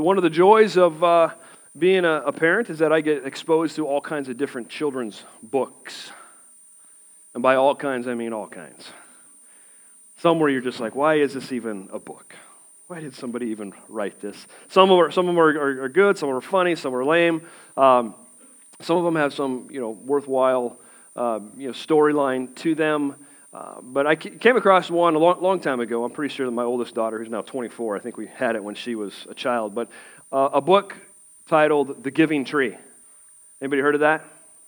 One of the joys of being a parent is that I get exposed to all kinds of different children's books. And by all kinds, I mean all kinds. Some where you're just like, why is this even a book? Why did somebody even write this? Some of them are good, some are funny, some are lame. Some of them have some, worthwhile, storyline to them. But I came across one a long time ago. I'm pretty sure that my oldest daughter, who's now 24, I think we had it when she was a child. But a book titled The Giving Tree. Anybody heard of that?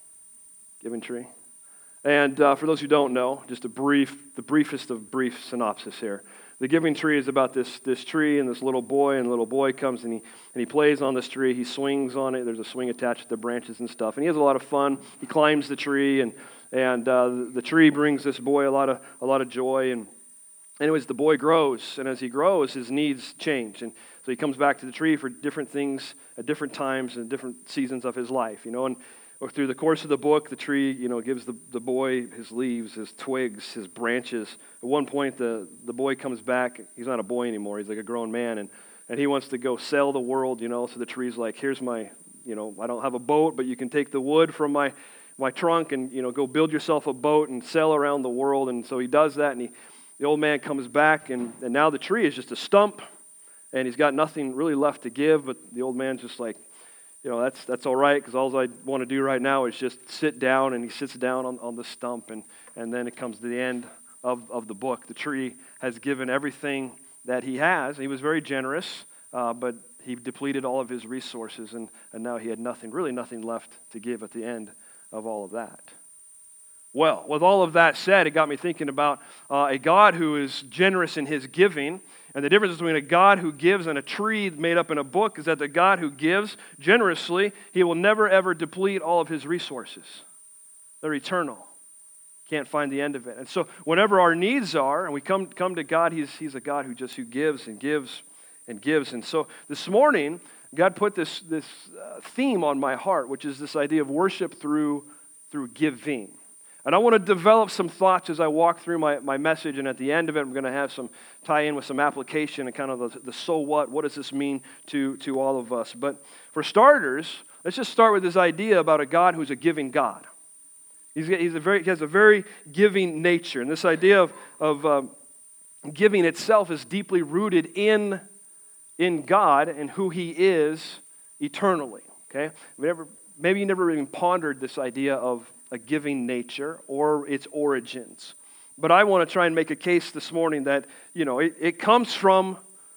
Giving Tree? And for those who don't know, just the briefest of brief synopsis here. The Giving Tree is about this tree and this little boy, and the little boy comes and he plays on this tree. He swings on it. There's a swing attached to the branches and stuff, and he has a lot of fun. He climbs the tree, and the tree brings this boy a lot of joy. And anyways, the boy grows, and as he grows, his needs change, and so he comes back to the tree for different things at different times and different seasons of his life, and through the course of the book, the tree, gives the boy his leaves, his twigs, his branches. At one point, the boy comes back. He's not a boy anymore. He's like a grown man, and he wants to go sell the world, So the tree's like, here's my, I don't have a boat, but you can take the wood from my trunk and, go build yourself a boat and sail around the world. And so he does that, and the old man comes back, and now the tree is just a stump, and he's got nothing really left to give, but the old man's just like, that's all right, because all I want to do right now is just sit down, and he sits down on the stump, and then it comes to the end of the book. The tree has given everything that he has. He was very generous, but he depleted all of his resources, and now he had really nothing left to give at the end of all of that. Well, with all of that said, it got me thinking about a God who is generous in his giving. And the difference between a God who gives and a tree made up in a book is that the God who gives generously, he will never ever deplete all of his resources. They're eternal. Can't find the end of it. And so whenever our needs are, and we come to God, he's a God who gives and gives and gives. And so this morning, God put this theme on my heart, which is this idea of worship through giving. And I want to develop some thoughts as I walk through my message, and at the end of it, I'm going to have some tie-in with some application and kind of the so what does this mean to all of us. But for starters, let's just start with this idea about a God who's a giving God. He has a very giving nature, and this idea of giving itself is deeply rooted in God and who he is eternally. Okay, maybe you never even pondered this idea of a giving nature or its origins. But I want to try and make a case this morning that, it comes from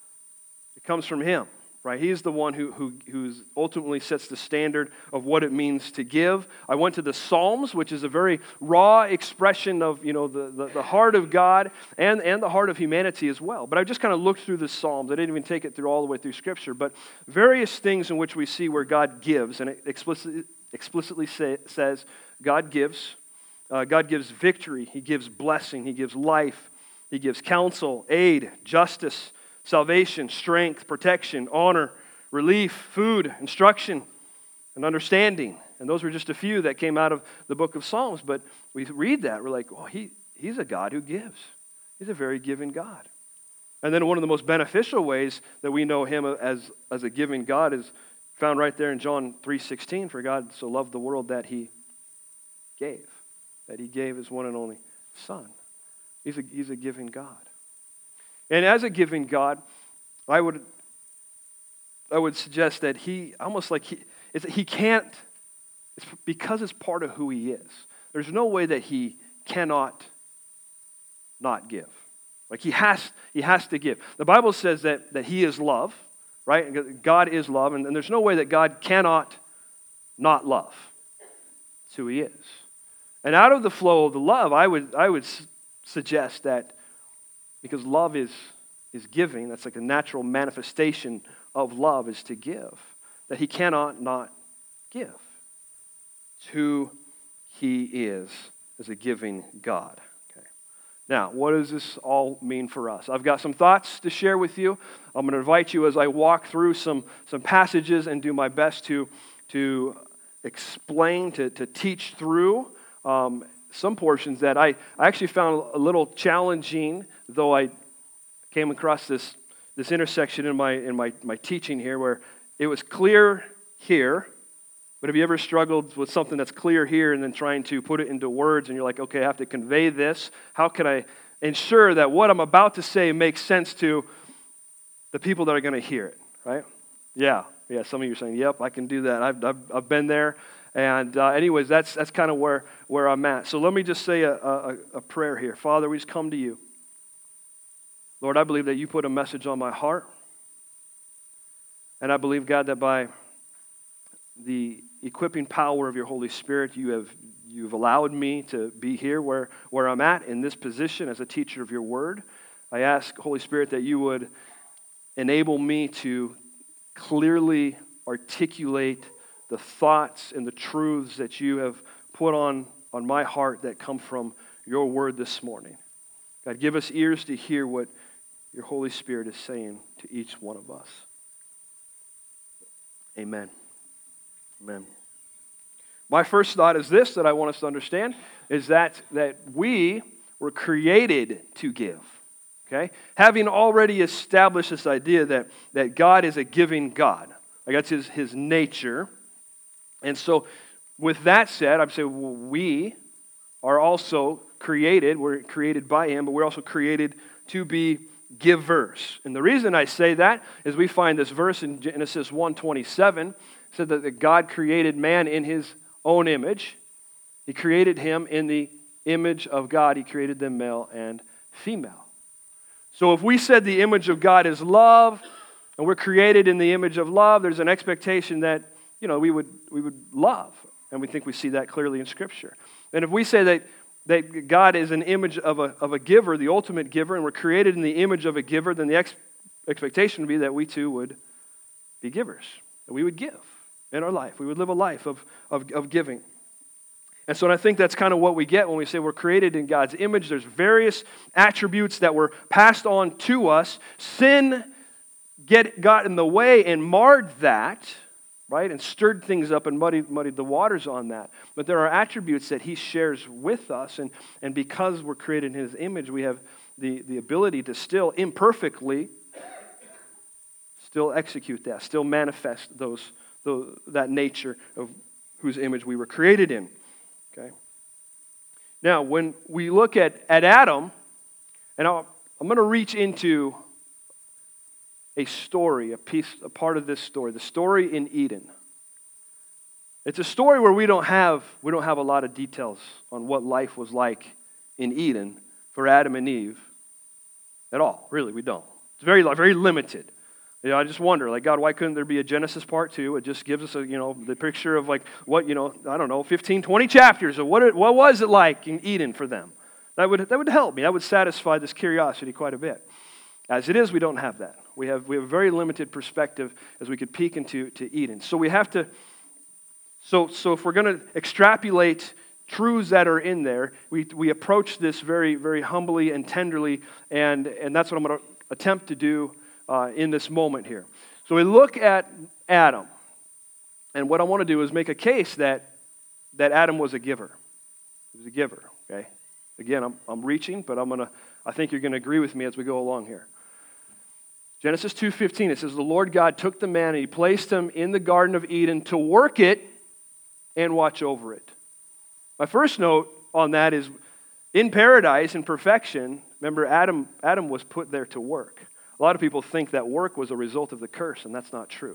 him, right? He's the one who ultimately sets the standard of what it means to give. I went to the Psalms, which is a very raw expression of, the heart of God and the heart of humanity as well. But I just kind of looked through the Psalms. I didn't even take it through all the way through Scripture, but various things in which we see where God gives, and it explicitly says God gives. God gives victory. He gives blessing. He gives life. He gives counsel, aid, justice, salvation, strength, protection, honor, relief, food, instruction, and understanding. And those were just a few that came out of the book of Psalms. But we read that, we're like, oh, he's a God who gives. He's a very giving God. And then one of the most beneficial ways that we know him as a giving God is found right there in John 3:16. For God so loved the world that he gave his one and only Son. He's a giving God. And as a giving God, I would suggest that he can't, it's because it's part of who he is. There's no way that he cannot not give. Like he has to give. The Bible says that he is love, right? God is love, and there's no way that God cannot not love. That's who he is. And out of the flow of the love, I would suggest that because love is giving, that's like a natural manifestation of love is to give, that he cannot not give. It's who he is as a giving God. Okay. Now, what does this all mean for us? I've got some thoughts to share with you. I'm going to invite you as I walk through some passages and do my best to explain, to teach through some portions that I actually found a little challenging, though I came across this this intersection in my teaching here where it was clear here, but have you ever struggled with something that's clear here and then trying to put it into words and you're like, okay, I have to convey this. How can I ensure that what I'm about to say makes sense to the people that are going to hear it, right? Yeah, some of you are saying, yep, I can do that. I've been there. And anyways, that's kind of where I'm at. So let me just say a prayer here. Father, we just come to you. Lord, I believe that you put a message on my heart. And I believe, God, that by the equipping power of your Holy Spirit, you've allowed me to be here where I'm at in this position as a teacher of your word. I ask, Holy Spirit, that you would enable me to clearly articulate the thoughts and the truths that you have put on my heart that come from your word this morning. God, give us ears to hear what your Holy Spirit is saying to each one of us. Amen. Amen. My first thought is this that I want us to understand, is that we were created to give. Okay? Having already established this idea that God is a giving God. Like that's his nature. And so with that said, I'd say we are also created. We're created by him, but we're also created to be givers. And the reason I say that is we find this verse in Genesis 1:27. It said that God created man in his own image. He created him in the image of God. He created them male and female. So if we said the image of God is love, and we're created in the image of love, there's an expectation that, we would love. And we think we see that clearly in Scripture. And if we say that God is an image of a giver, the ultimate giver, and we're created in the image of a giver, then the expectation would be that we too would be givers. That we would give in our life. We would live a life of giving. And so I think that's kind of what we get when we say we're created in God's image. There's various attributes that were passed on to us. Sin got in the way and marred that, right? And stirred things up and muddied the waters on that. But there are attributes that he shares with us. And because we're created in his image, we have the ability to still imperfectly still execute that, still manifest that nature of whose image we were created in. Okay. Now, when we look at Adam, and I'm going to reach into a story, a part of this story, the story in Eden. It's a story where we don't have a lot of details on what life was like in Eden for Adam and Eve at all. Really, we don't. It's very, very limited. I just wonder, God, why couldn't there be a Genesis part 2? It just gives us the picture of what, I don't know, 15, 20 chapters of what was it like in Eden for them. That would help me. That would satisfy this curiosity quite a bit. As it is, we don't have that. We have a very limited perspective as we could peek into Eden. So we have to, so if we're going to extrapolate truths that are in there, we approach this very, very humbly and tenderly, and that's what I'm going to attempt to do in this moment here. So we look at Adam, and what I want to do is make a case that Adam was a giver. He was a giver, okay? Again, I'm reaching, but I think you're going to agree with me as we go along here. Genesis 2:15, it says, the Lord God took the man and he placed him in the Garden of Eden to work it and watch over it. My first note on that is, in paradise, in perfection, remember Adam was put there to work. A lot of people think that work was a result of the curse, and that's not true.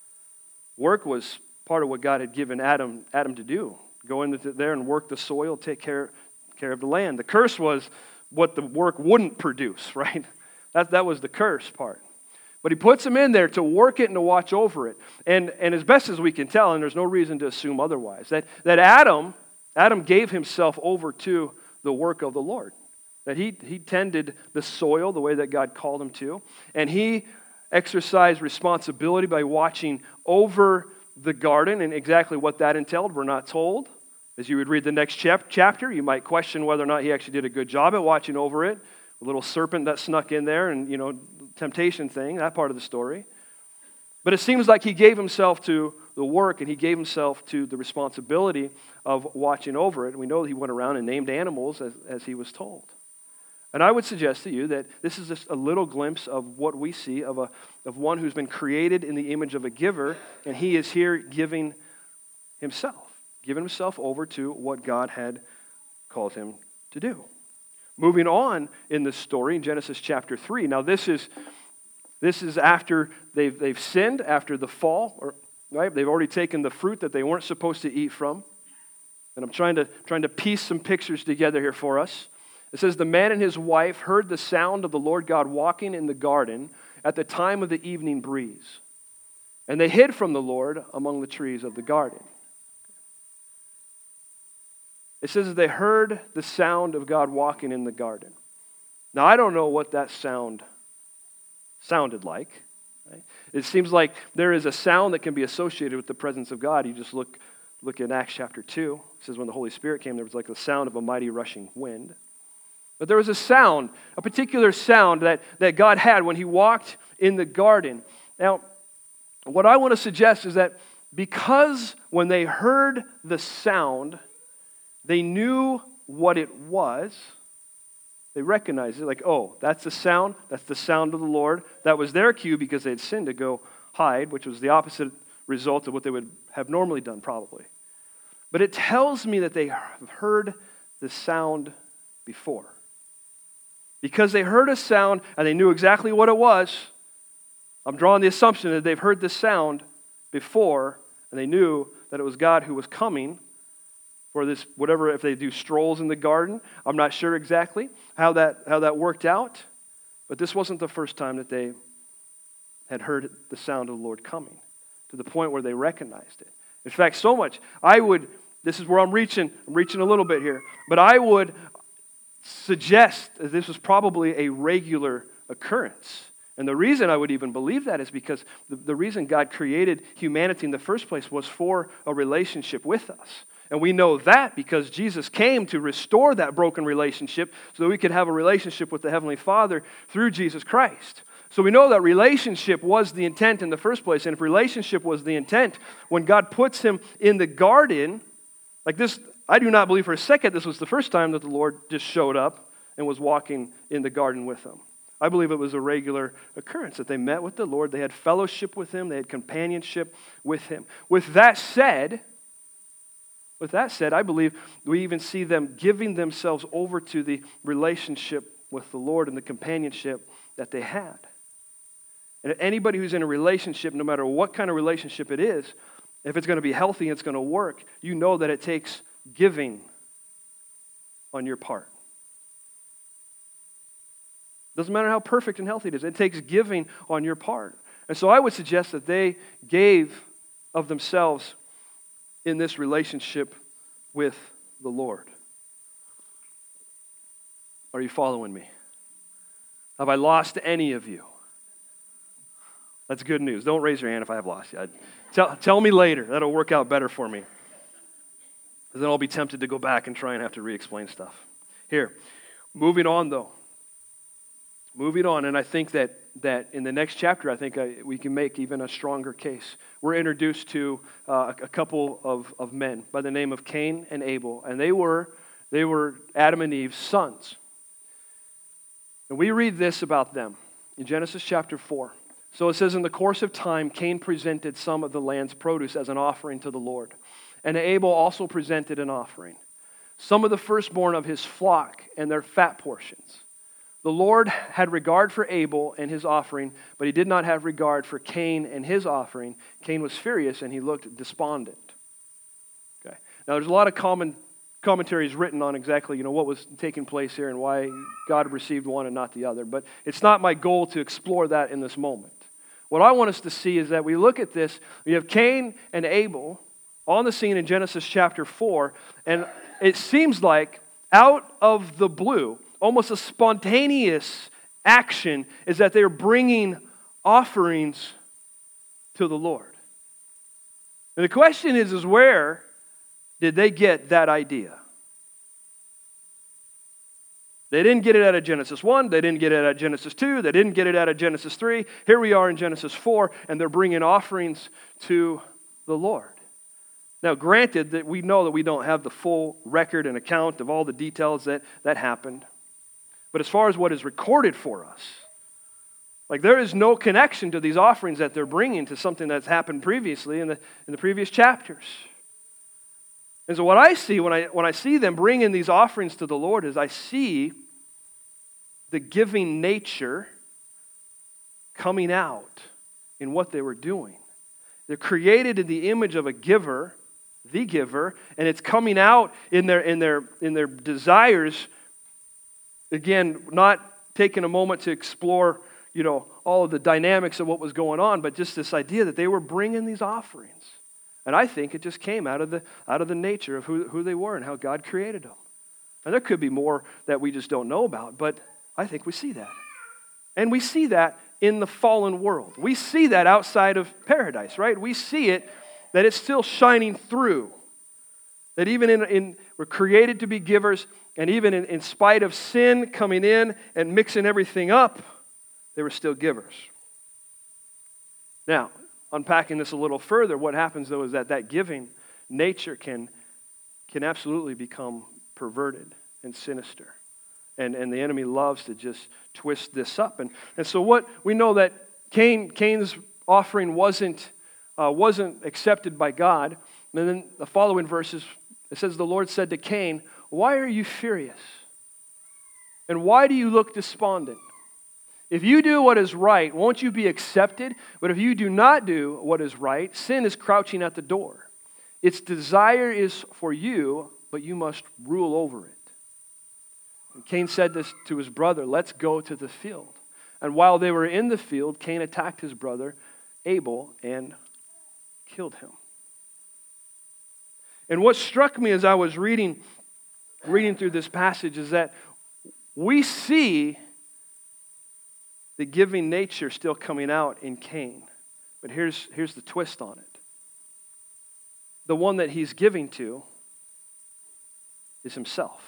Work was part of what God had given Adam to do. Go in there and work the soil, take care of the land. The curse was what the work wouldn't produce, right? That was the curse part. But he puts him in there to work it and to watch over it. And as best as we can tell, and there's no reason to assume otherwise, that Adam gave himself over to the work of the Lord. That he tended the soil the way that God called him to. And he exercised responsibility by watching over the garden, and exactly what that entailed, we're not told. As you would read the next chapter, you might question whether or not he actually did a good job at watching over it. A little serpent that snuck in there and, temptation thing, that part of the story. But it seems like he gave himself to the work and he gave himself to the responsibility of watching over it. And we know that he went around and named animals as he was told. And I would suggest to you that this is just a little glimpse of what we see of one who's been created in the image of a giver, and he is here giving himself over to what God had called him to do. Moving on in the story in Genesis chapter 3. Now this is after they've sinned, after the fall, right? They've already taken the fruit that they weren't supposed to eat from. And I'm trying to piece some pictures together here for us. It says, the man and his wife heard the sound of the Lord God walking in the garden at the time of the evening breeze. And they hid from the Lord among the trees of the garden. It says that they heard the sound of God walking in the garden. Now, I don't know what that sounded like. Right? It seems like there is a sound that can be associated with the presence of God. You just look in Acts chapter 2. It says when the Holy Spirit came, there was like the sound of a mighty rushing wind. But there was a sound, a particular sound that God had when he walked in the garden. Now, what I want to suggest is that because when they heard the sound, they knew what it was. They recognized it, like, oh, that's the sound of the Lord. That was their cue because they had sinned to go hide, which was the opposite result of what they would have normally done, probably. But it tells me that they have heard the sound before. Because they heard a sound and they knew exactly what it was, I'm drawing the assumption that they've heard this sound before and they knew that it was God who was coming for this, whatever, if they do strolls in the garden. I'm not sure exactly how that worked out, but this wasn't the first time that they had heard the sound of the Lord coming, to the point where they recognized it. In fact, so much, this is where I'm reaching a little bit here, but I would suggest that this was probably a regular occurrence. And the reason I would even believe that is because the reason God created humanity in the first place was for a relationship with us. And we know that because Jesus came to restore that broken relationship so that we could have a relationship with the Heavenly Father through Jesus Christ. So we know that relationship was the intent in the first place. And if relationship was the intent, when God puts him in the garden, like this, I do not believe for a second this was the first time that the Lord just showed up and was walking in the garden with them. I believe it was a regular occurrence that they met with the Lord, they had fellowship with him, they had companionship with him. With that said, I believe we even see them giving themselves over to the relationship with the Lord and the companionship that they had. And anybody who's in a relationship, no matter what kind of relationship it is, if it's going to be healthy and it's going to work, you know that it takes giving on your part. Doesn't matter how perfect and healthy it is. It takes giving on your part. And so I would suggest that they gave of themselves in this relationship with the Lord. Are you following me? Have I lost any of you? That's good news. Don't raise your hand if I have lost you. Tell me later. That'll work out better for me. Then I'll be tempted to go back and try and have to re-explain stuff. Here, moving on though. Moving on, and I think that in the next chapter, I think we can make even a stronger case. We're introduced to a couple of men by the name of Cain and Abel, and they were Adam and Eve's sons. And we read this about them in Genesis chapter 4. So it says, in the course of time, Cain presented some of the land's produce as an offering to the Lord. And Abel also presented an offering, some of the firstborn of his flock and their fat portions. The Lord had regard for Abel and his offering, but he did not have regard for Cain and his offering. Cain was furious and he looked despondent. Okay. Now there's a lot of commentaries written on exactly what was taking place here and why God received one and not the other. But it's not my goal to explore that in this moment. What I want us to see is that we look at this, we have Cain and Abel on the scene in Genesis chapter 4, and it seems like out of the blue, almost a spontaneous action is that they're bringing offerings to the Lord. And the question is where did they get that idea? They didn't get it out of Genesis 1. They didn't get it out of Genesis 2. They didn't get it out of Genesis 3. Here we are in Genesis 4, and they're bringing offerings to the Lord. Now, granted that we know that we don't have the full record and account of all the details that happened. But as far as what is recorded for us, like there is no connection to these offerings that they're bringing to something that's happened previously in the previous chapters. And so what I see when I see them bringing these offerings to the Lord is I see the giving nature coming out in what they were doing. They're created in the image of a giver, the giver, and it's coming out in their desires. Again, not taking a moment to explore, all of the dynamics of what was going on, but just this idea that they were bringing these offerings. And I think it just came out of the nature of who they were and how God created them. And there could be more that we just don't know about, but I think we see that. And we see that in the fallen world. We see that outside of paradise, right? We see it, that it's still shining through. That even we're created to be givers, and even in spite of sin coming in and mixing everything up, they were still givers. Now, unpacking this a little further, what happens though is that giving nature can absolutely become perverted and sinister. And the enemy loves to just twist this up. And so what we know that Cain's offering wasn't accepted by God. And then the following verses, it says, the Lord said to Cain, "Why are you furious? And why do you look despondent? If you do what is right, won't you be accepted? But if you do not do what is right, sin is crouching at the door. Its desire is for you, but you must rule over it." And Cain said this to his brother, "Let's go to the field." And while they were in the field, Cain attacked his brother Abel and killed him. And what struck me as I was reading through this passage is that we see the giving nature still coming out in Cain. But here's the twist on it. The one that he's giving to is himself.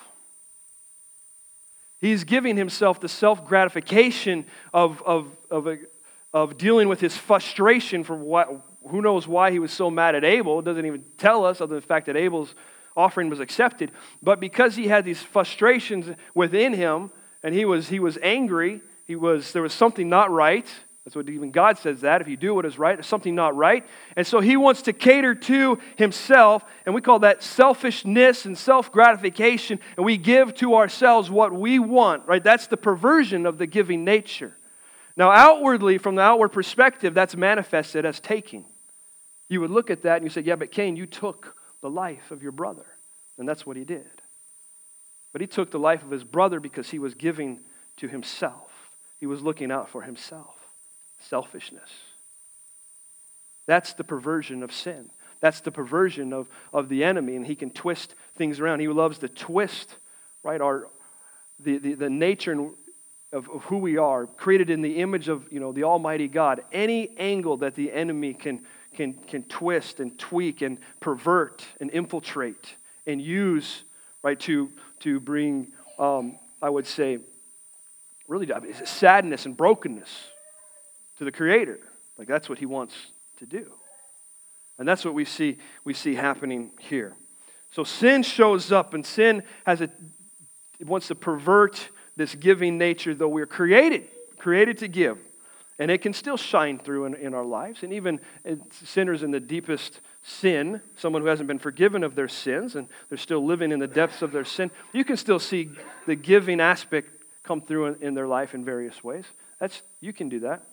He's giving himself the self-gratification of dealing with his frustration from who knows why he was so mad at Abel. It doesn't even tell us, other than the fact that Abel's offering was accepted. But because he had these frustrations within him, and he was angry, there was something not right. That's what even God says that. If you do what is right, there's something not right. And so he wants to cater to himself, and we call that selfishness and self-gratification, and we give to ourselves what we want, right? That's the perversion of the giving nature. Now, outwardly, from the outward perspective, that's manifested as taking. You would look at that and you say, yeah, but Cain, you took the life of your brother. And that's what he did. But he took the life of his brother because he was giving to himself. He was looking out for himself. Selfishness. That's the perversion of sin. That's the perversion of the enemy, and he can twist things around. He loves to twist, right, the nature of who we are, created in the image of the Almighty God. Any angle that the enemy can twist and tweak and pervert and infiltrate and use, right, to bring, I would say, really sadness and brokenness to the Creator. Like that's what he wants to do. And that's what we see happening here. So sin shows up, and sin it wants to pervert this giving nature, though we're created to give. And it can still shine through in our lives. And even sinners in the deepest sin, someone who hasn't been forgiven of their sins, and they're still living in the depths of their sin, you can still see the giving aspect come through in their life in various ways. You can do that.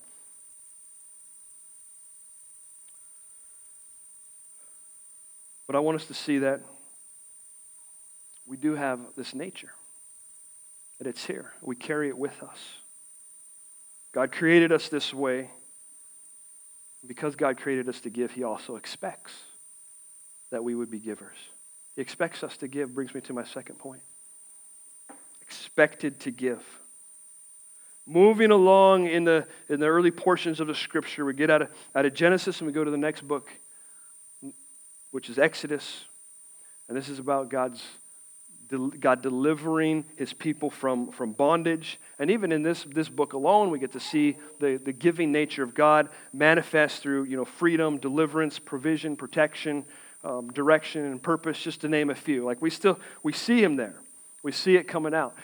But I want us to see that we do have this nature, that it's here. We carry it with us. God created us this way. Because God created us to give, he also expects that we would be givers. He expects us to give. Brings me to my second point. Expected to give. Moving along in the early portions of the Scripture, we get out of Genesis and we go to the next book, which is Exodus. And this is about God delivering his people from bondage. And even in this book alone, we get to see the giving nature of God manifest through freedom, deliverance, provision, protection, direction, and purpose, just to name a few. Like we see him there. We see it coming out.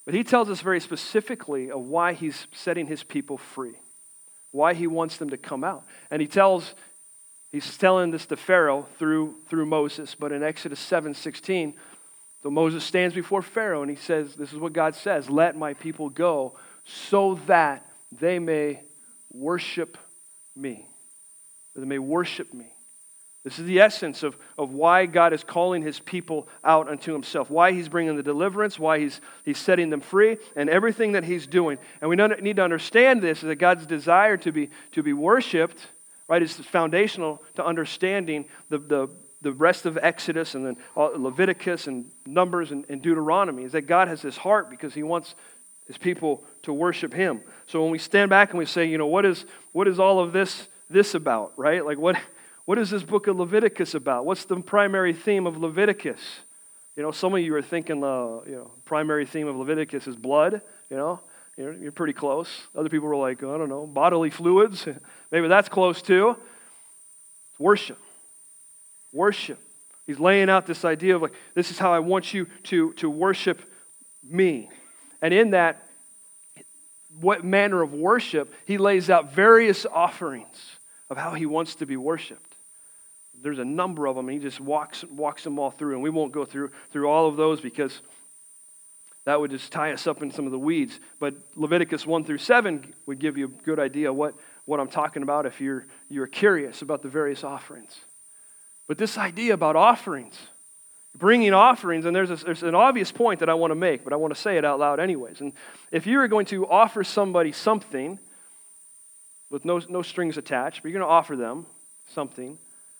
But he tells us very specifically of why he's setting his people free, why he wants them to come out. And he's telling this to Pharaoh through Moses. But in Exodus 7:16, so Moses stands before Pharaoh and he says, this is what God says, let my people go so that they may worship me. That they may worship me. This is the essence of why God is calling his people out unto himself, why he's bringing the deliverance, why he's setting them free, and everything that he's doing. And we need to understand this, is that God's desire to be worshipped, right, is foundational to understanding the rest of Exodus and then Leviticus and Numbers and Deuteronomy, is that God has this heart because he wants his people to worship him. So when we stand back and we say, what is all of this about, right? Like what is this book of Leviticus about? What's the primary theme of Leviticus? Some of you are thinking primary theme of Leviticus is blood, You're pretty close. Other people were like, I don't know, bodily fluids. Maybe that's close too. Worship. Worship. He's laying out this idea of like, this is how I want you to worship me. And in that, what manner of worship, he lays out various offerings of how he wants to be worshiped. There's a number of them, and he just walks them all through. And we won't go through all of those because that would just tie us up in some of the weeds. But Leviticus 1-7 would give you a good idea what I'm talking about if you're curious about the various offerings. But this idea about offerings, bringing offerings, and there's an obvious point that I want to make, but I want to say it out loud anyways. And if you are going to offer somebody something with no strings attached, but you're going to offer them something,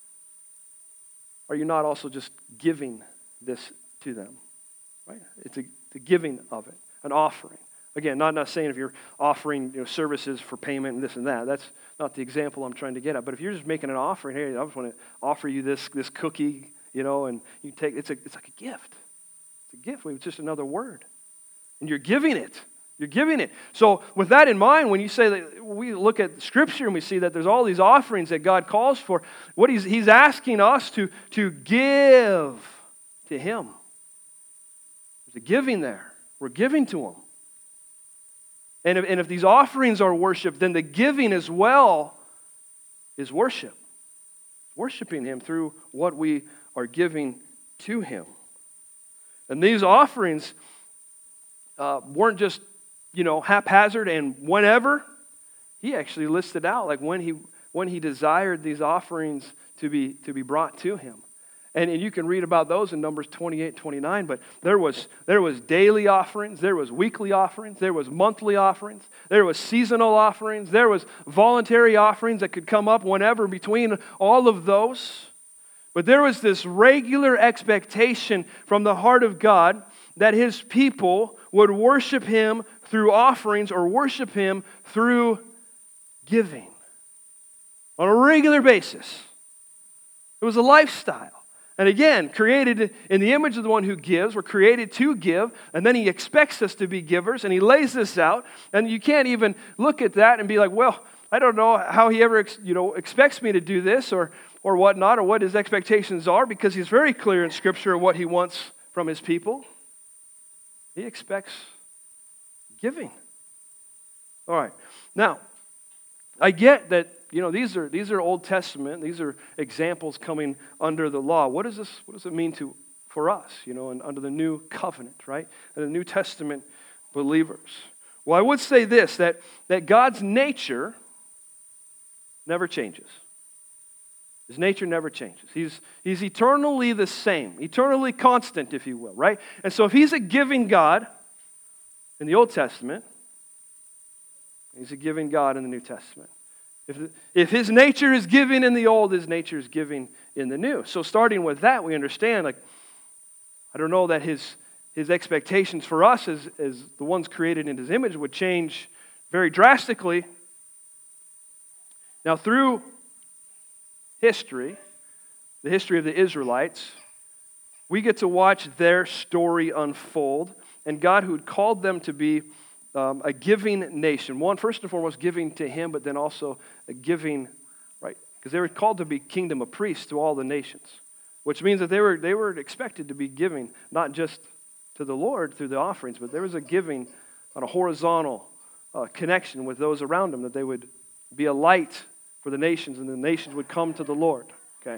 are you not also just giving this to them? Right? It's the giving of it, an offering. Again, not saying if you're offering services for payment and this and that. That's not the example I'm trying to get at. But if you're just making an offering, hey, I just want to offer you this cookie, and you take it's like a gift. It's a gift. It's just another word, and you're giving it. You're giving it. So with that in mind, when you say that we look at Scripture and we see that there's all these offerings that God calls for, what He's asking us to give to Him. There's a giving there. We're giving to Him. And if these offerings are worship, then the giving as well is worship. Worshiping Him through what we are giving to Him. And these offerings weren't just haphazard and whenever. He actually listed out like when he desired these offerings to be brought to him. And you can read about those in Numbers 28-29, but there was daily offerings, there was weekly offerings, there was monthly offerings, there was seasonal offerings, there was voluntary offerings that could come up whenever between all of those. But there was this regular expectation from the heart of God that His people would worship Him through offerings or worship Him through giving on a regular basis. It was a lifestyle. And again, created in the image of the one who gives. We're created to give, and then He expects us to be givers, and He lays this out. And you can't even look at that and be like, well, I don't know how He ever expects me to do this or whatnot, or what His expectations are, because He's very clear in Scripture what He wants from His people. He expects giving. All right. Now, I get that, these are Old Testament. These are examples coming under the law. What does it mean for us, and under the new covenant, right? And the New Testament believers. Well, I would say this, that God's nature never changes. His nature never changes. He's eternally the same, eternally constant, if you will, right? And so if He's a giving God in the Old Testament, He's a giving God in the New Testament. If His nature is giving in the Old, His nature is giving in the New. So starting with that, we understand, I don't know that His expectations for us as the ones created in His image would change very drastically. Now through history, the history of the Israelites, we get to watch their story unfold, and God, who had called them to be a giving nation. One, first and foremost, giving to Him, but then also a giving, right? Because they were called to be kingdom of priests to all the nations, which means that they were expected to be giving, not just to the Lord through the offerings, but there was a giving on a horizontal connection with those around him, that they would be a light for the nations, and the nations would come to the Lord. Okay.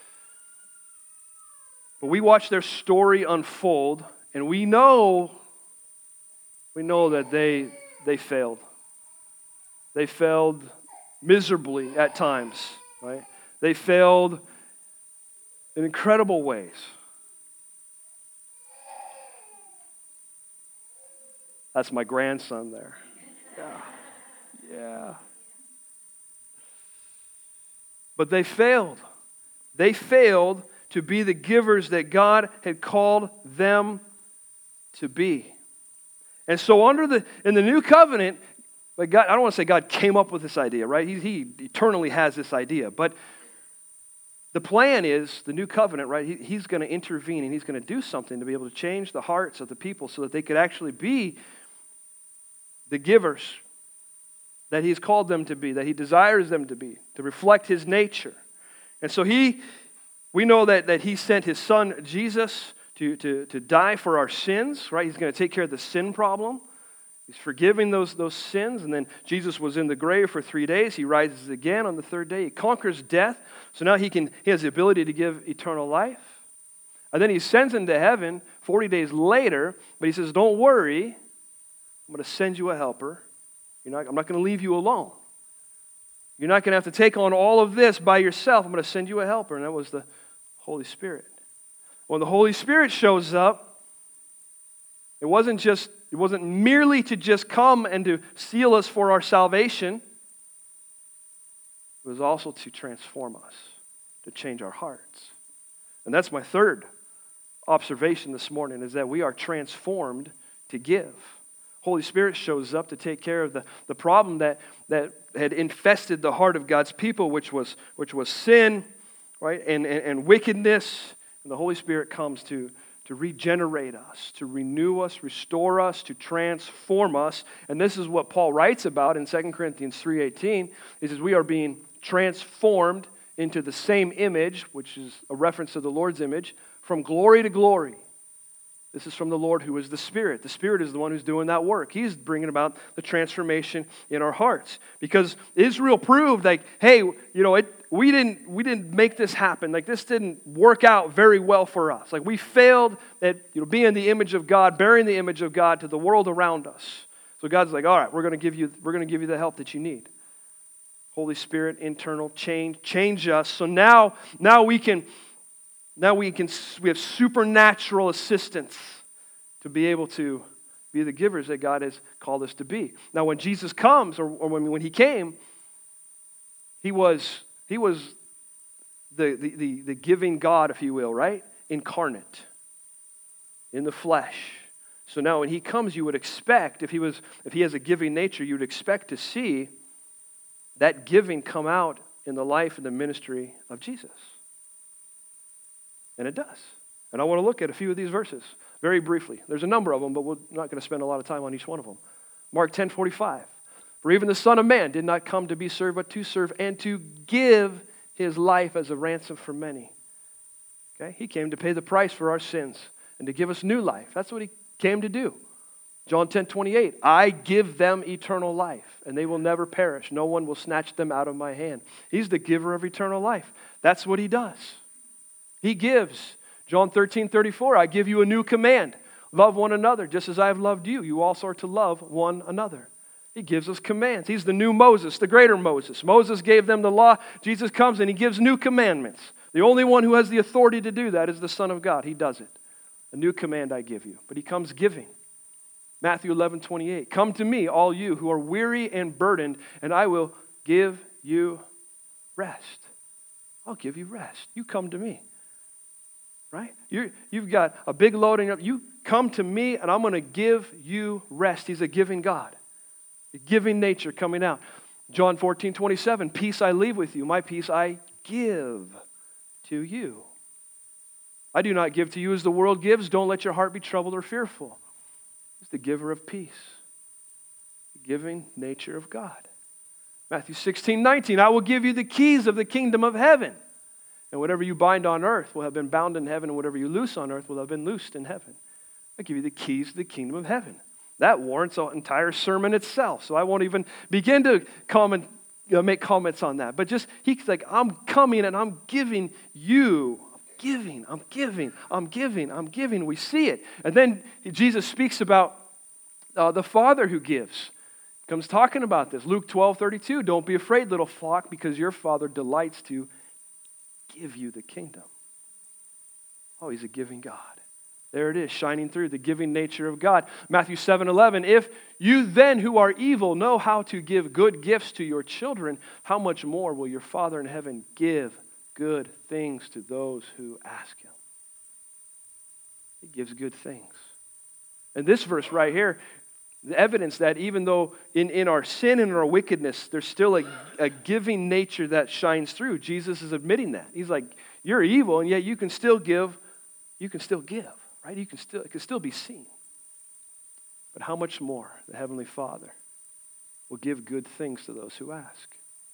But we watch their story unfold, and we know that they failed. They failed miserably at times, right? They failed in incredible ways. That's my grandson there. Yeah. But they failed. They failed to be the givers that God had called them to be. And so in the new covenant, like God, I don't want to say God came up with this idea, right? He eternally has this idea. But the plan is the new covenant, right? He's going to intervene, and he's going to do something to be able to change the hearts of the people so that they could actually be the givers that he's called them to be, that he desires them to be, to reflect his nature. And so we know that he sent his son Jesus to die for our sins, right? He's going to take care of the sin problem. He's forgiving those sins. And then Jesus was in the grave for 3 days. He rises again on the third day. He conquers death. So now he has the ability to give eternal life. And then he sends him to heaven 40 days later. But he says, don't worry. I'm going to send you a helper. I'm not going to leave you alone. You're not going to have to take on all of this by yourself. I'm going to send you a helper. And that was the Holy Spirit. When the Holy Spirit shows up, it wasn't merely to just come and to seal us for our salvation. It was also to transform us, to change our hearts. And that's my third observation this morning, is that we are transformed to give. Holy Spirit shows up to take care of the problem that had infested the heart of God's people, which was sin, right, and wickedness. And the Holy Spirit comes to regenerate us, to renew us, restore us, to transform us. And this is what Paul writes about in 2 Corinthians 3:18. He says we are being transformed into the same image, which is a reference to the Lord's image, from glory to glory. This is from the Lord who is the Spirit. The Spirit is the one who's doing that work. He's bringing about the transformation in our hearts. Because Israel proved, like, hey, we didn't make this happen. Like, this didn't work out very well for us. Like, we failed at being the image of God, bearing the image of God to the world around us. So God's like, all right, we're going to give you the help that you need. Holy Spirit, internal change us. So now we have supernatural assistance to be able to be the givers that God has called us to be. Now, when Jesus comes, or when he came, he was the giving God, if you will, right? Incarnate, in the flesh. So now when he comes, you would expect, if he has a giving nature, you would expect to see that giving come out in the life and the ministry of Jesus. And it does. And I want to look at a few of these verses very briefly. There's a number of them, but we're not going to spend a lot of time on each one of them. Mark 10:45. For even the Son of Man did not come to be served, but to serve and to give his life as a ransom for many. Okay? He came to pay the price for our sins and to give us new life. That's what he came to do. John 10:28. I give them eternal life, and they will never perish. No one will snatch them out of my hand. He's the giver of eternal life. That's what he does. He gives. John 13:34, I give you a new command. Love one another, just as I have loved you. You also are to love one another. He gives us commands. He's the new Moses, the greater Moses. Moses gave them the law. Jesus comes and he gives new commandments. The only one who has the authority to do that is the Son of God. He does it. A new command I give you. But he comes giving. Matthew 11:28, come to me, all you who are weary and burdened, and I will give you rest. I'll give you rest. You come to me. Right? You've got a big load on you. You come to me and I'm going to give you rest. He's a giving God. A giving nature coming out. John 14:27, peace I leave with you. My peace I give to you. I do not give to you as the world gives. Don't let your heart be troubled or fearful. He's the giver of peace. The giving nature of God. Matthew 16:19, I will give you the keys of the kingdom of heaven. And whatever you bind on earth will have been bound in heaven, and whatever you loose on earth will have been loosed in heaven. I'll give you the keys to the kingdom of heaven. That warrants an entire sermon itself, so I won't even begin to make comments on that. But just, he's like, I'm coming and I'm giving you. I'm giving. We see it. And then Jesus speaks about the Father who gives. Comes talking about this. Luke 12:32, don't be afraid, little flock, because your Father delights to give you the kingdom. Oh, he's a giving God. There it is, shining through the giving nature of God. Matthew 7:11, if you then who are evil know how to give good gifts to your children, how much more will your Father in heaven give good things to those who ask him? He gives good things. And this verse right here, the evidence that even though in our sin and our wickedness, there's still a giving nature that shines through. Jesus is admitting that. He's like, you're evil, and yet you can still give. You can still give. Right? It can still be seen. But how much more the Heavenly Father will give good things to those who ask.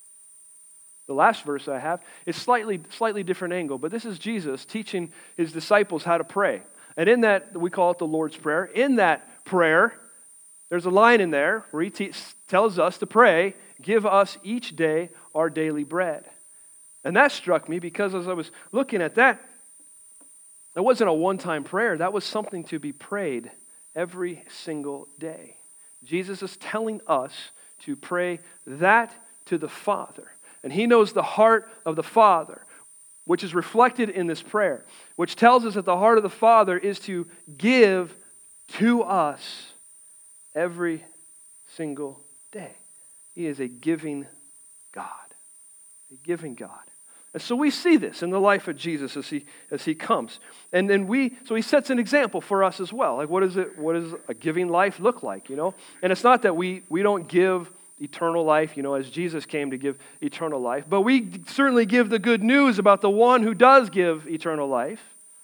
The last verse I have is slightly different angle, but this is Jesus teaching his disciples how to pray. And in that, we call it the Lord's Prayer. In that prayer, there's a line in there where he tells us to pray, give us each day our daily bread. And that struck me because as I was looking at that, it wasn't a one-time prayer. That was something to be prayed every single day. Jesus is telling us to pray that to the Father. And he knows the heart of the Father, which is reflected in this prayer, which tells us that the heart of the Father is to give to us every single day. He is a giving God. A giving God. And so we see this in the life of Jesus as he comes. And then so he sets an example for us as well. Like what does a giving life look like, you know? And it's not that we don't give eternal life, you know, as Jesus came to give eternal life, but we certainly give the good news about the one who does give eternal life.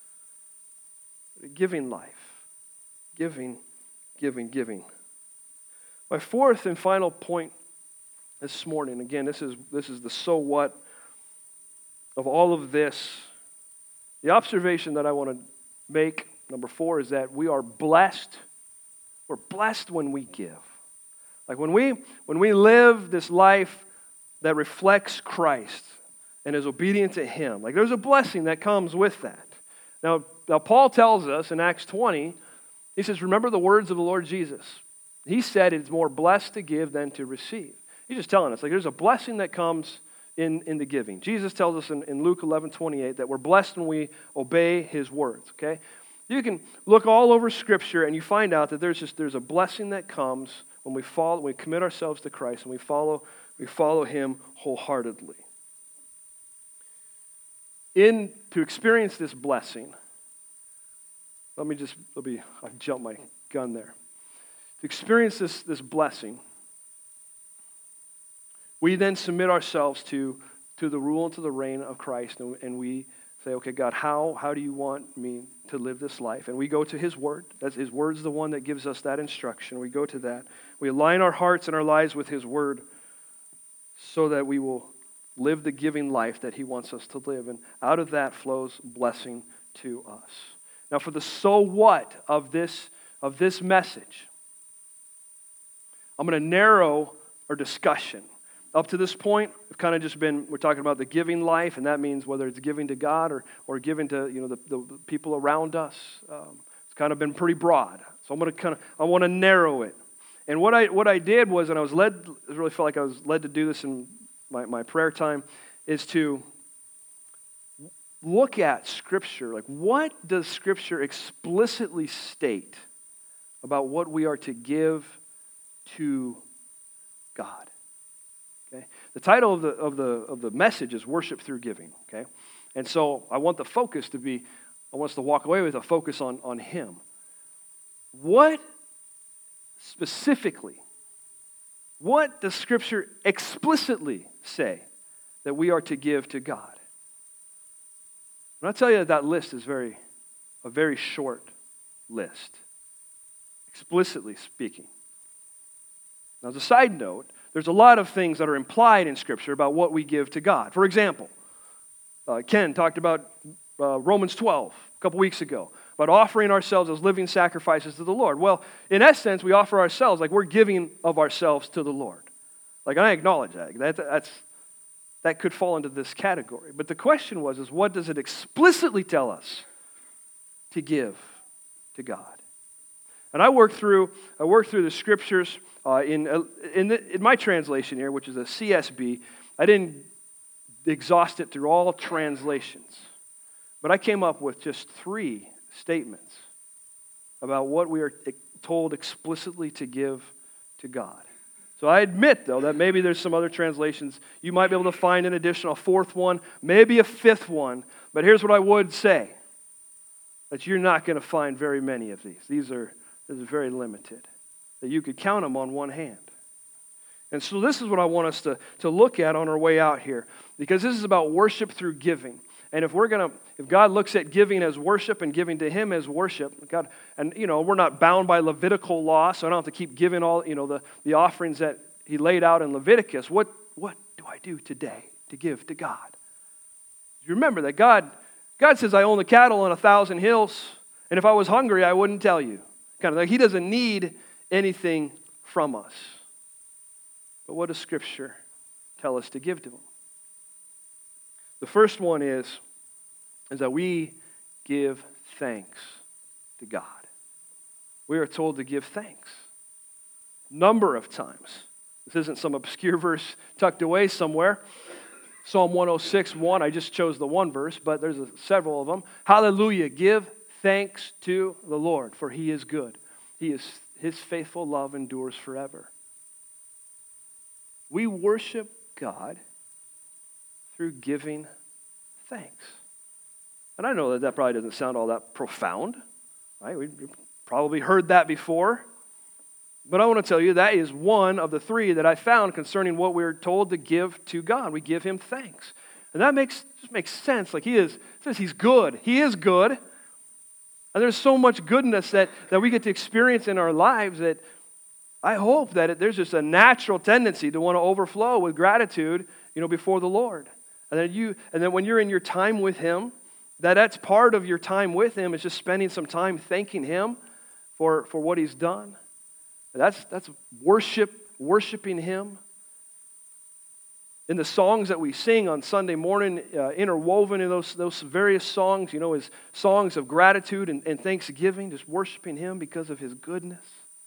Giving life. Giving. My fourth and final point this morning, again, this is the so what of all of this. The observation that I want to make, number 4, is that we are blessed. We're blessed when we give. Like when we live this life that reflects Christ and is obedient to him, like there's a blessing that comes with that. Now Paul tells us in Acts 20, he says, remember the words of the Lord Jesus. He said it's more blessed to give than to receive. He's just telling us, like there's a blessing that comes in the giving. Jesus tells us in Luke 11:28 that we're blessed when we obey his words, okay? You can look all over Scripture and you find out that there's a blessing that comes when we commit ourselves to Christ and we follow him wholeheartedly. To experience this blessing, I jumped my gun there. To experience this blessing, we then submit ourselves to the rule and to the reign of Christ, and we say, okay, God, how do you want me to live this life? And we go to his word. His word's the one that gives us that instruction. We go to that. We align our hearts and our lives with his word so that we will live the giving life that he wants us to live. And out of that flows blessing to us. Now for the so what of this message, I'm going to narrow our discussion. Up to this point, we're talking about the giving life, and that means whether it's giving to God or giving to the people around us. It's kind of been pretty broad. So I want to narrow it. And what I did was, and I really felt like I was led to do this in my prayer time, is to look at Scripture. Like, what does Scripture explicitly state about what we are to give to God? Okay. The title of the message is Worship Through Giving. Okay, and so I want us to walk away with a focus on him. What specifically? What does Scripture explicitly say that we are to give to God? And I'll tell you that list is a very short list, explicitly speaking. Now, as a side note, there's a lot of things that are implied in Scripture about what we give to God. For example, Ken talked about Romans 12 a couple weeks ago, about offering ourselves as living sacrifices to the Lord. Well, in essence, we offer ourselves like we're giving of ourselves to the Lord. Like, I acknowledge that. That could fall into this category. But the question is what does it explicitly tell us to give to God? And I worked through the scriptures in my translation here, which is a CSB. I didn't exhaust it through all translations, but I came up with just 3 statements about what we are told explicitly to give to God. So I admit, though, that maybe there's some other translations. You might be able to find an additional 4th one, maybe a 5th one. But here's what I would say, that you're not going to find very many of these. This is very limited, that you could count them on one hand. And so this is what I want us to look at on our way out here, because this is about worship through giving. And if God looks at giving as worship and giving to Him as worship, God, and we're not bound by Levitical law, so I don't have to keep giving all the offerings that He laid out in Leviticus. What do I do today to give to God? You remember that God says, "I own the cattle on 1,000 hills, and if I was hungry, I wouldn't tell you." Kind of like He doesn't need anything from us. But what does Scripture tell us to give to Him? The first one is that we give thanks to God. We are told to give thanks. Number of times. This isn't some obscure verse tucked away somewhere. Psalm 106:1, I just chose the one verse, but there's several of them. Hallelujah, give thanks to the Lord, for He is good. His faithful love endures forever. We worship God through giving thanks. And I know that probably doesn't sound all that profound. Right? We've probably heard that before. But I want to tell you that is one of the 3 that I found concerning what we're told to give to God. We give Him thanks. And that just makes sense. Like it says He's good. He is good. And there's so much goodness that we get to experience in our lives that I hope that there's just a natural tendency to want to overflow with gratitude, before the Lord. And then when you're in your time with Him, that's part of your time with Him is just spending some time thanking Him for what He's done. That's worshiping Him. In the songs that we sing on Sunday morning, interwoven in those various songs, is songs of gratitude and thanksgiving, just worshiping Him because of His goodness.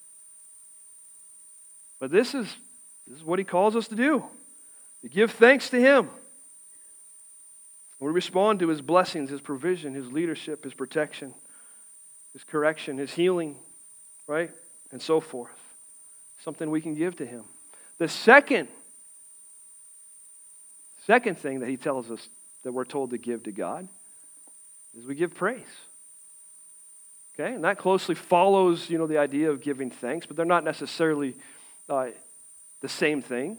But this is what He calls us to do, to give thanks to Him. We respond to His blessings, His provision, His leadership, His protection, His correction, His healing, right? And so forth. Something we can give to Him. The second thing that He tells us that we're told to give to God is we give praise. Okay? And that closely follows, the idea of giving thanks, but they're not necessarily the same thing.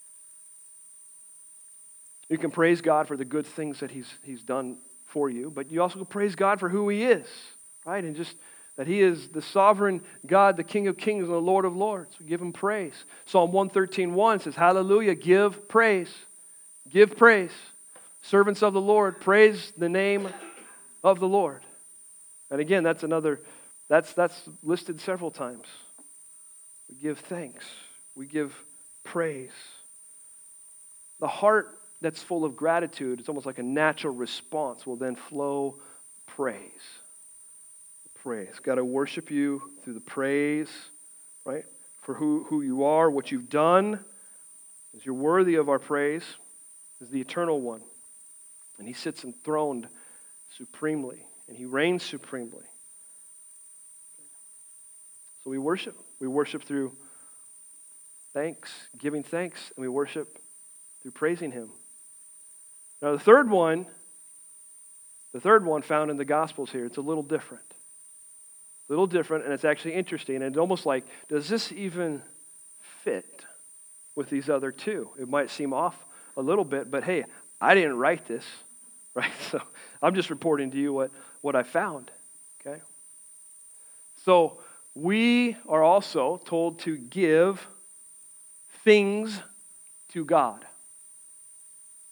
You can praise God for the good things that He's done for you, but you also can praise God for who He is, right? And just that He is the sovereign God, the King of kings and the Lord of lords. We give Him praise. Psalm 113:1 says, "Hallelujah, give praise. Give praise. Servants of the Lord, praise the name of the Lord." And again, that's listed several times. We give thanks. We give praise. The heart that's full of gratitude, it's almost like a natural response, will then flow praise. Praise. Got to worship You through the praise, right? For who You are, what You've done. As You're worthy of our praise, is the eternal one. And He sits enthroned supremely, and He reigns supremely. So we worship. We worship through thanks, giving thanks, and we worship through praising Him. Now the third one found in the Gospels here, it's a little different. And it's actually interesting. And it's almost like, does this even fit with these other 2? It might seem off a little bit, but hey, I didn't write this, right? So I'm just reporting to you what I found, okay? So we are also told to give things to God.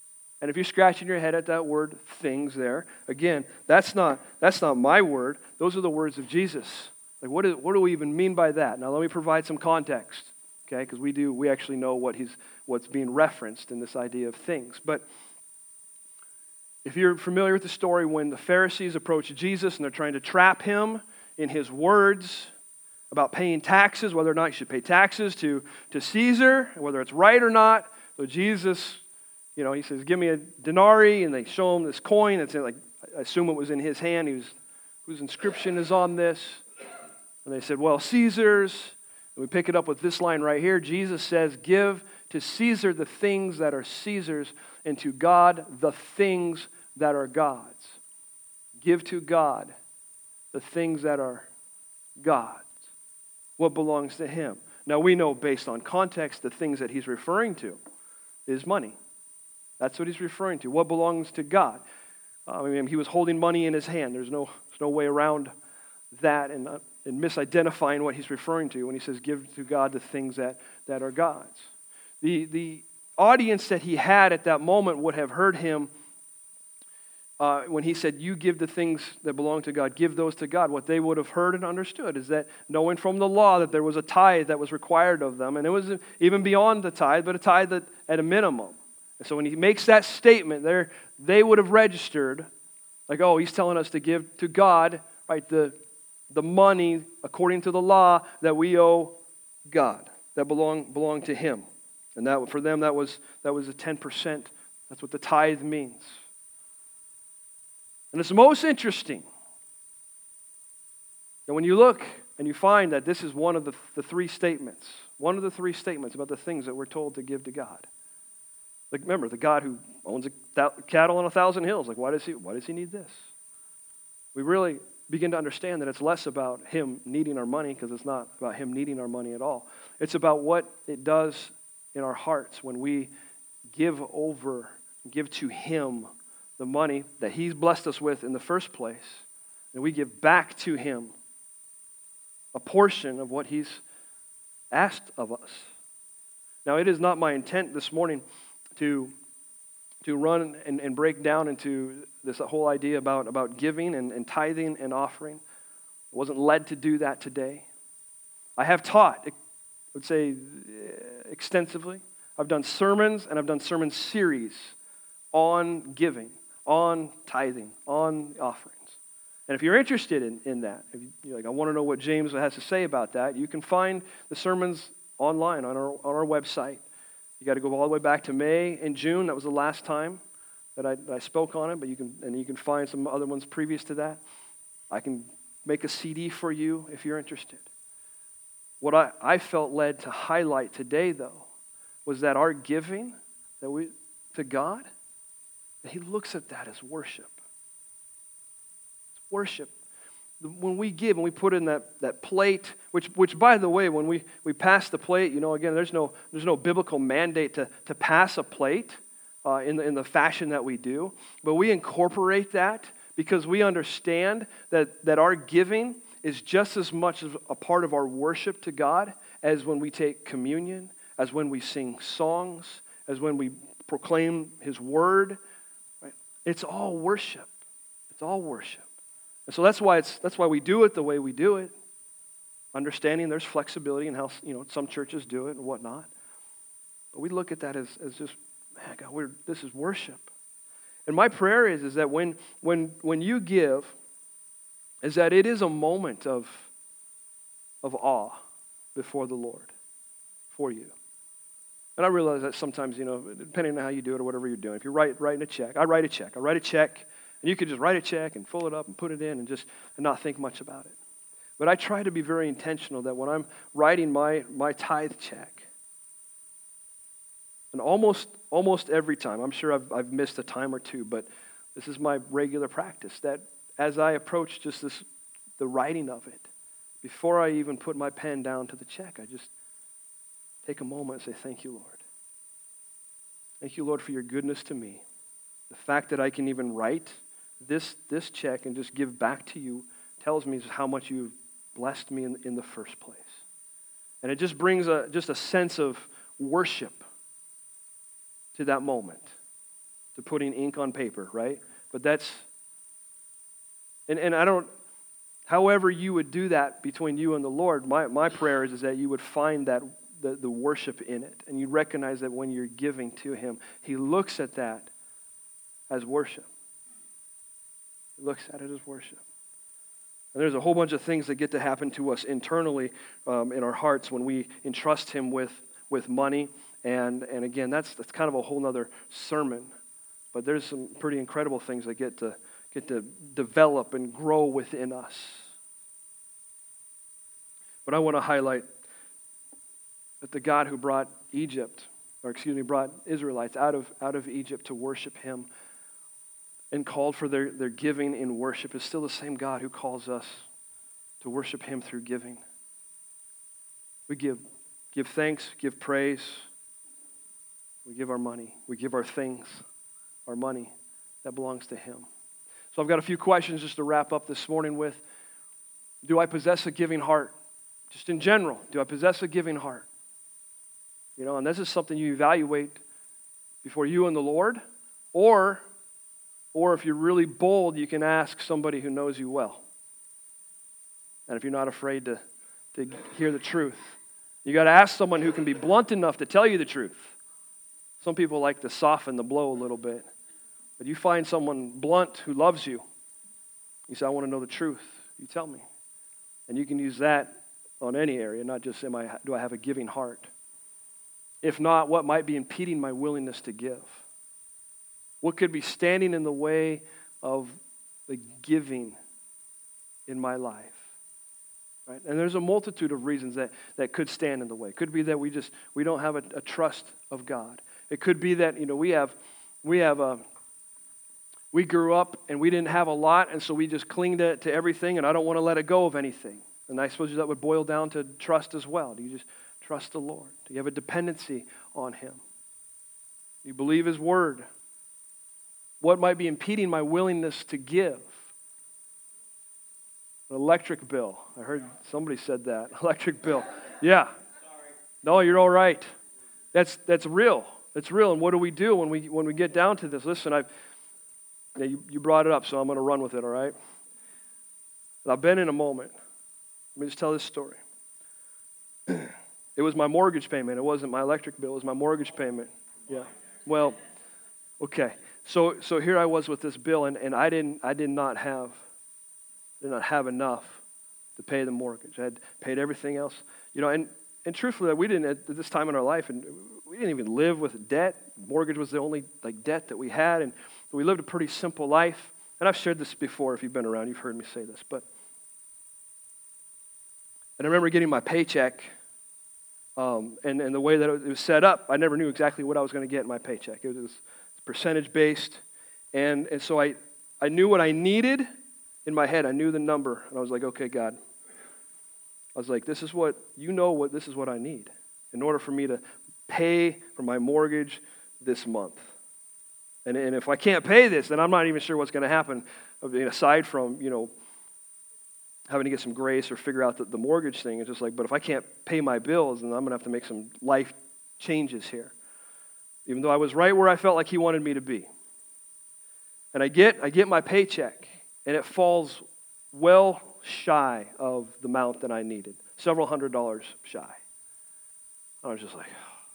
And if you're scratching your head at that word things there, again, that's not my word. Those are the words of Jesus. Like what do we even mean by that? Now let me provide some context, okay? Because we actually know what's being referenced in this idea of things. But if you're familiar with the story when the Pharisees approach Jesus and they're trying to trap him in his words about paying taxes, whether or not you should pay taxes to Caesar, whether it's right or not. So Jesus, he says, give me a denarii, and they show him this coin. It's like, I assume it was in his hand. Whose inscription is on this? And they said, well, Caesar's. And we pick it up with this line right here. Jesus says, give to Caesar the things that are Caesar's, and to God the things that are God's. Give to God the things that are God's. What belongs to him. Now we know based on context the things that he's referring to is money. That's what he's referring to. What belongs to God. He was holding money in his hand. There's no way around that and misidentifying what he's referring to when he says give to God the things that are God's. The audience that he had at that moment would have heard him when he said, you give the things that belong to God, give those to God. What they would have heard and understood is that knowing from the law that there was a tithe that was required of them, and it was even beyond the tithe, but a tithe that, at a minimum. And so when he makes that statement there, they would have registered, like, oh, he's telling us to give to God, right, the money according to the law that we owe God, that belong to him. And that for them, that was the 10%. That's what the tithe means. And it's most interesting that when you look and you find that this is one of the three statements about the things that we're told to give to God. Like remember, the God who owns cattle on 1,000 hills, like why does he need this? We really begin to understand that it's less about him needing our money, because it's not about him needing our money at all. It's about what it does in our hearts when we give to him the money that he's blessed us with in the first place, and we give back to him a portion of what he's asked of us. Now, it is not my intent this morning to run and break down into this whole idea about giving and tithing and offering. I wasn't led to do that today. I have taught, I would say, extensively. I've done sermons, and I've done sermon series on giving, on tithing, on offerings. And if you're interested in that, if you're like, I want to know what James has to say about that, you can find the sermons online on our website. You got to go all the way back to May and June. That was the last time that I spoke on it, but you can find some other ones previous to that. I can make a CD for you if you're interested. What I felt led to highlight today, though, was that our giving to God, that he looks at that as worship. It's worship. When we give and we put in that plate, which by the way, when we pass the plate, again, there's no biblical mandate to pass a plate in the fashion that we do, but we incorporate that because we understand that our giving is just as much a part of our worship to God as when we take communion, as when we sing songs, as when we proclaim his word. Right? It's all worship. It's all worship. And so that's why we do it the way we do it, understanding there's flexibility in how some churches do it and whatnot. But we look at that as just, man, God, this is worship. And my prayer is that when you give, is that it is a moment of awe before the Lord for you. And I realize that sometimes, depending on how you do it or whatever you're doing, if you're writing a check, I write a check, and you could just write a check and fill it up and put it in and not think much about it. But I try to be very intentional that when I'm writing my tithe check, and almost every time, I'm sure I've missed a time or two, but this is my regular practice, that as I approach just the writing of it, before I even put my pen down to the check, I just take a moment and say, thank you, Lord. Thank you, Lord, for your goodness to me. The fact that I can even write this check and just give back to you tells me how much you've blessed me in the first place. And it just brings a sense of worship to that moment. to putting ink on paper, right? But and I don't, however you would do that between you and the Lord, my prayer is that you would find that the worship in it. And you recognize that when you're giving to Him, He looks at that as worship. He looks at it as worship. And there's a whole bunch of things that get to happen to us internally in our hearts when we entrust Him with money. And again, that's kind of a whole other sermon. But there's some pretty incredible things that get to develop and grow within us. But I want to highlight that the God who brought brought Israelites out of Egypt to worship Him and called for their giving in worship is still the same God who calls us to worship Him through giving. We give thanks, give praise. We give our money. We give our things, our money that belongs to Him. So I've got a few questions just to wrap up this morning with. Do I possess a giving heart? Just in general, do I possess a giving heart? And this is something you evaluate before you and the Lord, or if you're really bold, you can ask somebody who knows you well. And if you're not afraid to hear the truth, you got to ask someone who can be blunt enough to tell you the truth. Some people like to soften the blow a little bit. But you find someone blunt who loves you. You say, I want to know the truth. You tell me. And you can use that on any area, not just do I have a giving heart. If not, what might be impeding my willingness to give? What could be standing in the way of the giving in my life? Right? And there's a multitude of reasons that could stand in the way. It could be that we don't have a trust of God. It could be that we grew up and we didn't have a lot, and so we just cling to everything, and I don't want to let it go of anything. And I suppose that would boil down to trust as well. Do you just trust the Lord? Do you have a dependency on Him? Do you believe His word? What might be impeding my willingness to give? An electric bill. I heard somebody said that. Electric bill. Yeah. No, you're all right. That's real. It's real. And what do we do when we get down to this? Listen, you brought it up, so I'm going to run with it, all right? I've been in a moment. Let me just tell this story. It was my mortgage payment. It wasn't my electric bill. It was my mortgage payment. Yeah. Well, okay. So here I was with this bill, and I did not have enough to pay the mortgage. I had paid everything else. And truthfully, we didn't at this time in our life, and we didn't even live with debt. Mortgage was the only debt that we had, and we lived a pretty simple life. And I've shared this before. If you've been around, you've heard me say this. And I remember getting my paycheck, and the way that it was set up, I never knew exactly what I was going to get in my paycheck. It was percentage-based, and so I knew what I needed in my head. I knew the number, and I was like, okay, God. I was like, this is what I need in order for me to pay for my mortgage this month. And if I can't pay this, then I'm not even sure what's going to happen, aside from, having to get some grace or figure out the mortgage thing. It's just like, but if I can't pay my bills, then I'm going to have to make some life changes here. Even though I was right where I felt like He wanted me to be. And I get my paycheck, and it falls well shy of the amount that I needed. Several $100s shy. I was just like,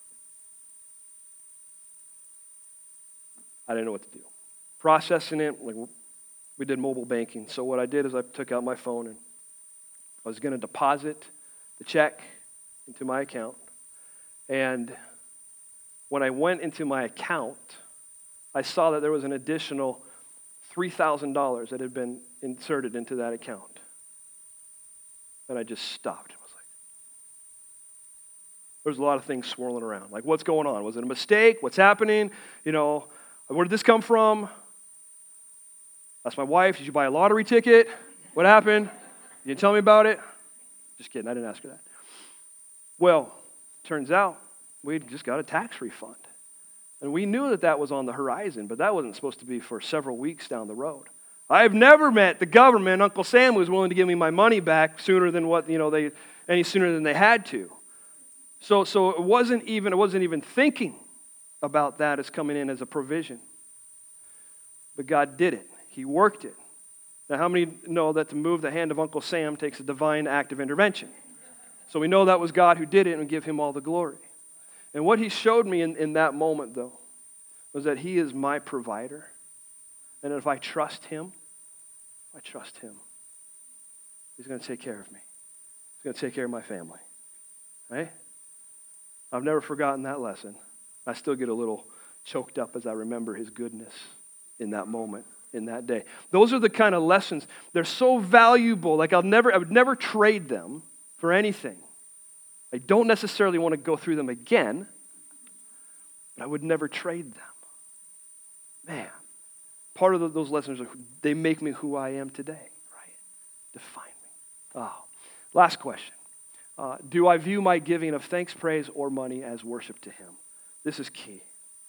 I didn't know what to do. Processing it, we did mobile banking. So what I did is I took out my phone and I was going to deposit the check into my account. And when I went into my account, I saw that there was an additional $3,000 that had been inserted into that account. And I just stopped. I was like, there's a lot of things swirling around. Like, what's going on? Was it a mistake? What's happening? Where did this come from? Asked my wife, did you buy a lottery ticket? What happened? You didn't tell me about it? Just kidding, I didn't ask her that. Well, turns out we just got a tax refund. And we knew that was on the horizon, but that wasn't supposed to be for several weeks down the road. I've never met the government, Uncle Sam, who was willing to give me my money back sooner than any sooner than they had to. So it wasn't even thinking about that as coming in as a provision. But God did it. He worked it. Now, how many know that to move the hand of Uncle Sam takes a divine act of intervention? So we know that was God who did it, and we give him all the glory. And what he showed me in that moment, though, was that he is my provider. And if I trust him, he's going to take care of me. He's going to take care of my family. Right? I've never forgotten that lesson. I still get a little choked up as I remember his goodness in that moment, in that day. Those are the kind of lessons. They're so valuable. Like I would never trade them for anything. I don't necessarily want to go through them again, but I would never trade them. Man, part of those lessons are they make me who I am today, right? Define me. Oh, last question. Do I view my giving of thanks, praise, or money as worship to him? This is key.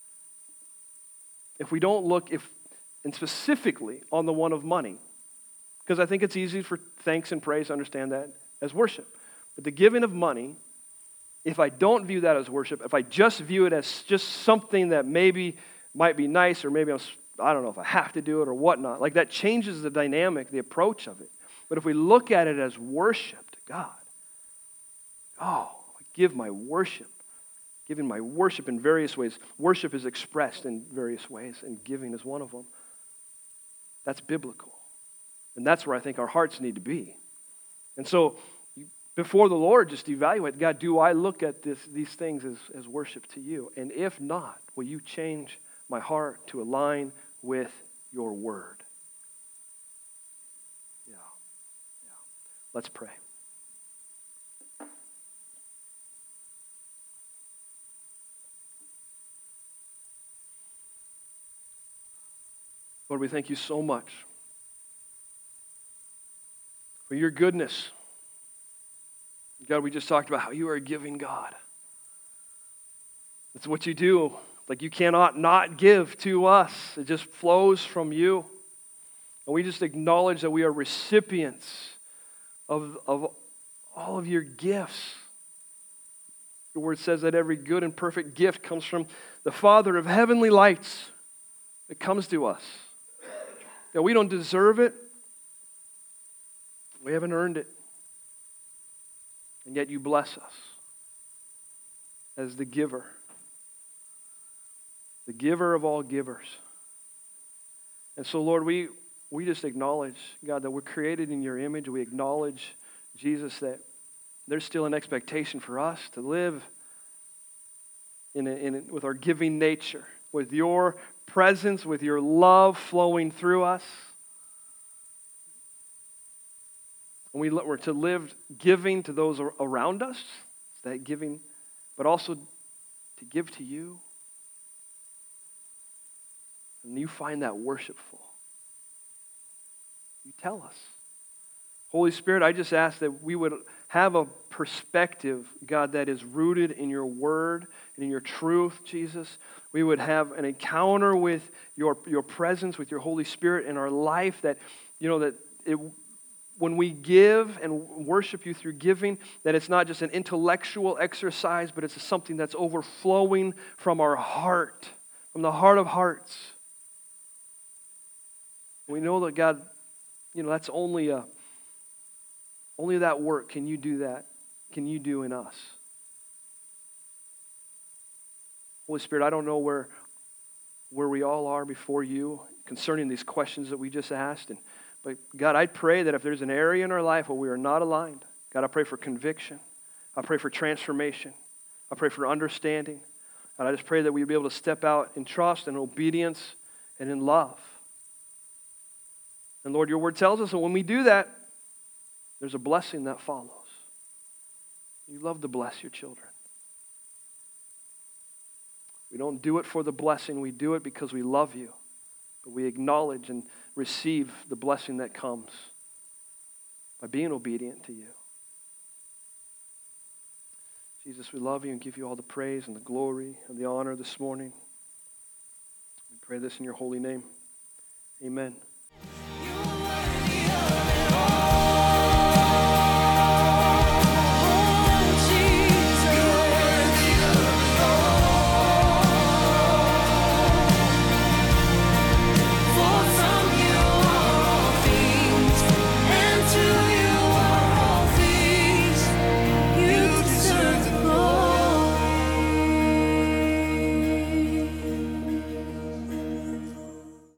If we don't look, and specifically on the one of money, because I think it's easy for thanks and praise to understand that as worship. But the giving of money, if I don't view that as worship, if I just view it as just something that maybe might be nice, or maybe I don't know if I have to do it or whatnot, like that changes the dynamic, the approach of it. But if we look at it as worship to God, I give my worship. Giving my worship in various ways. Worship is expressed in various ways, and giving is one of them. That's biblical. And that's where I think our hearts need to be. And so, before the Lord, just evaluate, God, do I look at these things as worship to you? And if not, will you change my heart to align with your word? Yeah. Let's pray. Lord, we thank you so much for your goodness. God, we just talked about how you are a giving God. It's what you do. Like you cannot not give to us. It just flows from you. And we just acknowledge that we are recipients of all of your gifts. Your word says that every good and perfect gift comes from the Father of heavenly lights. It comes to us. That we don't deserve it. We haven't earned it. And yet you bless us as the giver of all givers. And so, Lord, we just acknowledge, God, that we're created in your image. We acknowledge, Jesus, that there's still an expectation for us to live with our giving nature, with your presence, with your love flowing through us. And we're to live giving to those around us, that giving, but also to give to you. And you find that worshipful. You tell us. Holy Spirit, I just ask that we would have a perspective, God, that is rooted in your word and in your truth, Jesus. We would have an encounter with your presence, with your Holy Spirit in our life, that, when we give and worship you through giving, that it's not just an intellectual exercise, but it's something that's overflowing from our heart, from the heart of hearts. We know that, God, that's only that work can you do that, can you do in us. Holy Spirit, I don't know where we all are before you concerning these questions that we just asked. But God, I pray that if there's an area in our life where we are not aligned, God, I pray for conviction. I pray for transformation. I pray for understanding. And I just pray that we'd be able to step out in trust and obedience and in love. And Lord, your word tells us that when we do that, there's a blessing that follows. You love to bless your children. We don't do it for the blessing. We do it because we love you. But we acknowledge and receive the blessing that comes by being obedient to you. Jesus, we love you and give you all the praise and the glory and the honor this morning. We pray this in your holy name. Amen.